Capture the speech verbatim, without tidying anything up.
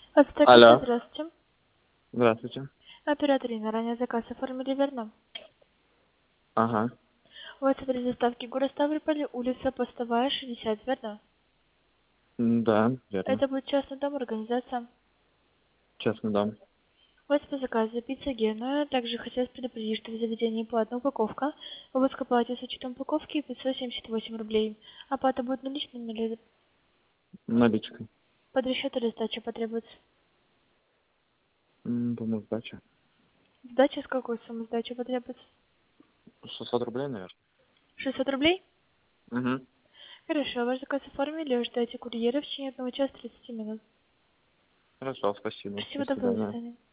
Автокасса, Алло, здравствуйте. здравствуйте. Оператор Инна, ранее заказ оформили, верно? Ага, У вас адрес доставки город Ставрополь, улица Постовая, шестьдесят, верно? М, да, верно. Это будет частный дом, организация. Честно, да. У вас по заказу пицца Гена. Также хотелось предупредить, что в заведении платная упаковка. Обыск оплате с учетом упаковки пятьсот семьдесят восемь рублей. Оплата будет наличными или Наличкой. под расчет или сдача потребуется? М, По-моему, сдача. Сдача с какой суммы сдача потребуется? шестьсот рублей, наверное. шестьсот рублей? Угу. Хорошо, ваш заказ оформили, ждайте курьера в течение одного часа тридцати минут. Хорошо, спасибо. До Всего доброго, до свидания. свидания.